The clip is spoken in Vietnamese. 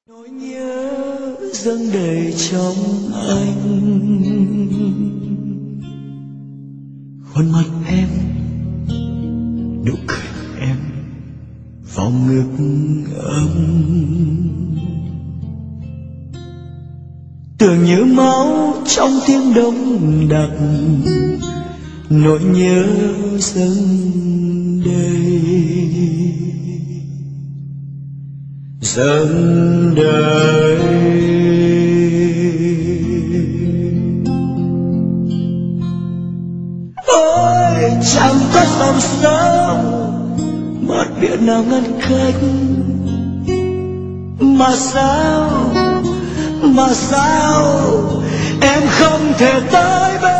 nỗi nhớ dâng đầy trong anh, khuôn mặt em, nụ cười em, vòng ngực ấm, tưởng như máu trong tiếng đông đặc, nỗi nhớ dâng đầy, dâng đầy. Ôi chẳng có dòng sông mất biển nào ngăn cách, mà sao em không thể tới bên